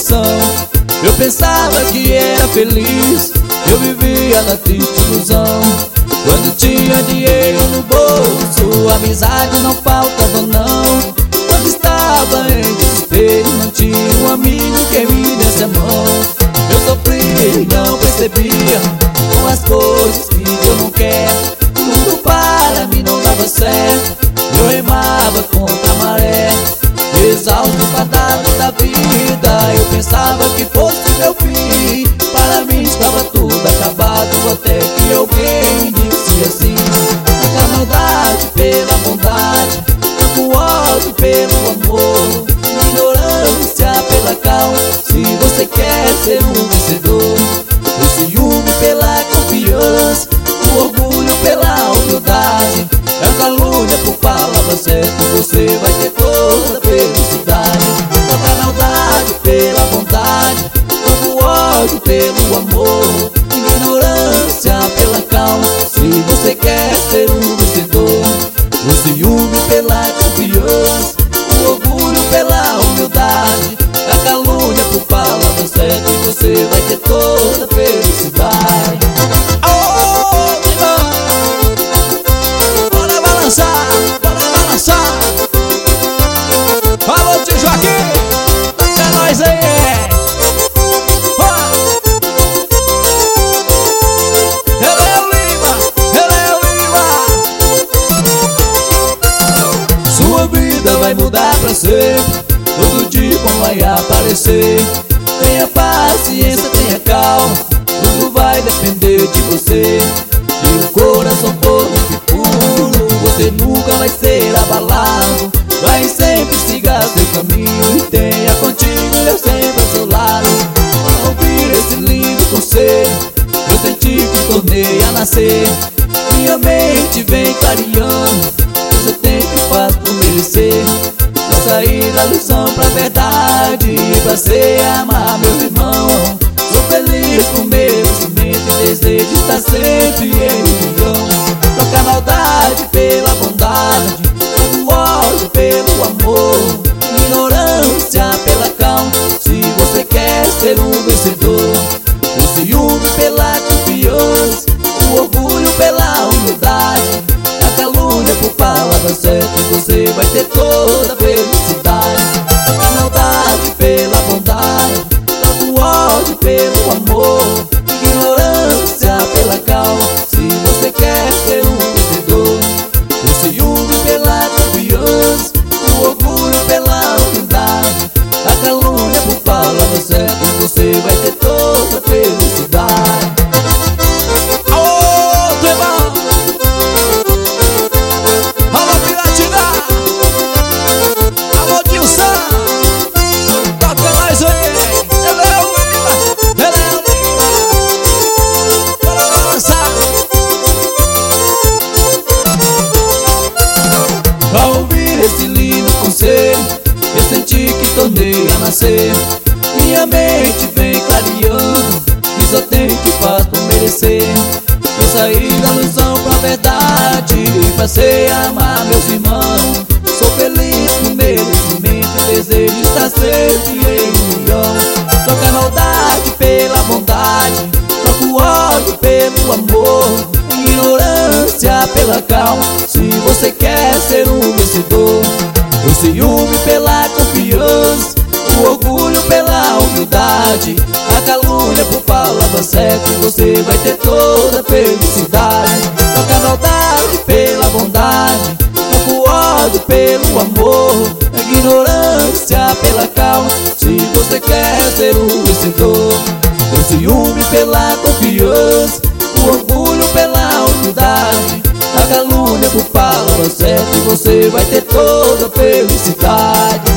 ilusão. Eu pensava que era feliz, eu vivia na triste ilusão. Quando tinha dinheiro no bolso, amizade não faltava não. Quando estava em desespero, não tinha um amigo que me desse a mão. Eu sofri e não percebia com as coisas que Deus não quer. Tudo para mim não dava certo, eu remava contra a maré. Exausto, fadado da vida, eu pensava que fosse meu fim. Para mim estava tudo acabado, até que alguém disse assim: troca a maldade pela bondade, troca o ódio pelo amor, ignorância pela calma, se você quer ser um vencedor. O ciúme pela confiança, o orgulho pela humildade, a calúnia por palavra certa, você vai ter toda a felicidade. Troca a maldade pela bondade, troca o ódio pelo amor, ignorância pela calma, se você quer ser um vencedor. O ciúme pela confiança, o orgulho pela humildade, a calúnia por palavra certa, e você vai ter toda a felicidade. Bora balançar, bora balançar. Alô, tio Joaquim, é nóis aí. Sua vida vai mudar pra sempre, todo dia bom vai aparecer. Tenha paciência, tenha calma, tudo vai depender de você. E o coração todo e puro, você nunca vai ser abalado. Vai sempre siga seu caminho e tenha contigo eu sempre ao seu lado. Ao ouvir esse lindo conselho, eu senti que tornei a nascer. Minha mente vem clareando, eu tenho que fazer por merecer. Pra sair da ilusão pra verdade, pra ser amar meu irmão. Sou feliz com merecimento e desejo estar sempre em união. Troca a maldade pela bondade, troca o ódio pelo amor, ignorância pela calma, se você quer ser um vencedor. O ciúme pela confiança, o orgulho pela humildade, a calúnia por palavra certa, e você vai ter toda a felicidade. Troca a maldade pela bondade, troca o ódio pelo amor, ignorância pela calma, se você quer ser um vencedor. O ciúme pela confiança, o orgulho pela humildade, a calúnia por palavra certa, e você vai ter toda a felicidade. Alô, Trevão, alô, Piratina, alô, Dilson, toca mais aí. Ele é o Lima, bora balançar. Ao ouvir esse lindo conselho, eu senti que tornei a nascer. Minha mente vem clareando, e só tenho que fazer por merecer. Eu saí da ilusão pra verdade, e passei a amar meus irmãos. Sou feliz com merecimento e desejo estar sempre em união. Troca a maldade pela bondade, troca o ódio pelo amor, ignorância pela calma, se você quer ser um vencedor. O ciúme pela confiança, o orgulho pela humildade, a calúnia por palavra certa, e você vai ter toda a felicidade. Troca a maldade pela bondade, troca o ódio pelo amor, a ignorância pela calma, se você quer ser um vencedor. O ciúme pela confiança, o orgulho pela humildade, a calúnia por palavra certa, e você vai ter toda a felicidade.